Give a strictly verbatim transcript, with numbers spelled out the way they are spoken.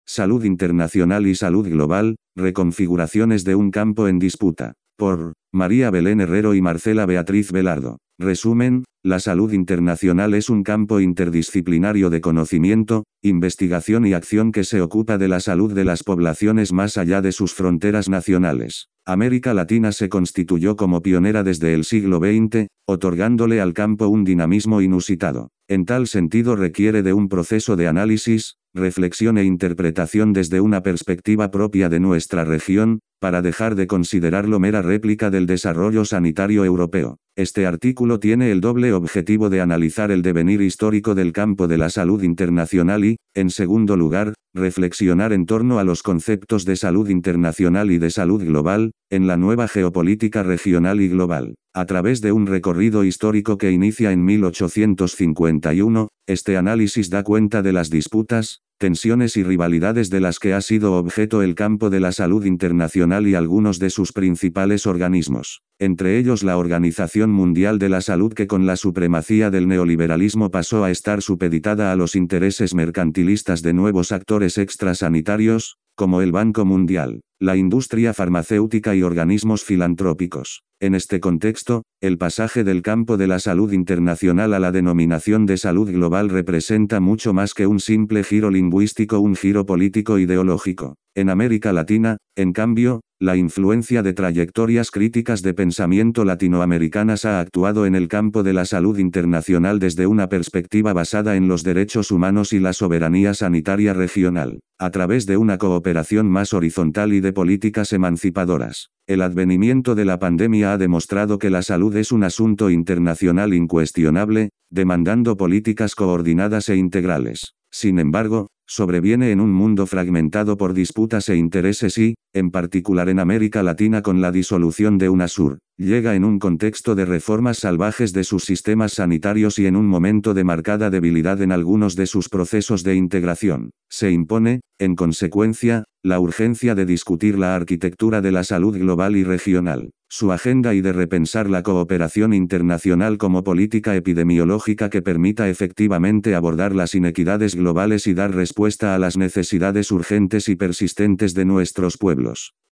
Salud internacional y salud global, reconfiguraciones de un campo en disputa. Por María Belén Herrero y Marcela Beatriz Velardo. Resumen, la salud internacional es un campo interdisciplinario de conocimiento, investigación y acción que se ocupa de la salud de las poblaciones más allá de sus fronteras nacionales. América Latina se constituyó como pionera desde el siglo veinte, otorgándole al campo un dinamismo inusitado. En tal sentido requiere de un proceso de análisis, reflexión e interpretación desde una perspectiva propia de nuestra región, para dejar de considerarlo mera réplica del desarrollo sanitario europeo. Este artículo tiene el doble objetivo de analizar el devenir histórico del campo de la salud internacional y, en segundo lugar, reflexionar en torno a los conceptos de salud internacional y de salud global, en la nueva geopolítica regional y global. A través de un recorrido histórico que inicia en mil ochocientos cincuenta y uno, este análisis da cuenta de las disputas, tensiones y rivalidades de las que ha sido objeto el campo de la salud internacional y algunos de sus principales organismos, entre ellos la Organización Mundial de la Salud, que con la supremacía del neoliberalismo pasó a estar supeditada a los intereses mercantilistas de nuevos actores extrasanitarios, como el Banco Mundial, la industria farmacéutica y organismos filantrópicos. En este contexto, el pasaje del campo de la salud internacional a la denominación de salud global representa mucho más que un simple giro lingüístico, un giro político ideológico. En América Latina, en cambio, la influencia de trayectorias críticas de pensamiento latinoamericanas ha actuado en el campo de la salud internacional desde una perspectiva basada en los derechos humanos y la soberanía sanitaria regional, a través de una cooperación más horizontal y de políticas emancipadoras. El advenimiento de la pandemia ha demostrado que la salud es un asunto internacional incuestionable, demandando políticas coordinadas e integrales. Sin embargo, sobreviene en un mundo fragmentado por disputas e intereses y, en particular en América Latina con la disolución de UNASUR, llega en un contexto de reformas salvajes de sus sistemas sanitarios y en un momento de marcada debilidad en algunos de sus procesos de integración. Se impone, en consecuencia, la urgencia de discutir la arquitectura de la salud global y regional, su agenda y de repensar la cooperación internacional como política epidemiológica que permita efectivamente abordar las inequidades globales y dar respuesta a las necesidades urgentes y persistentes de nuestros pueblos.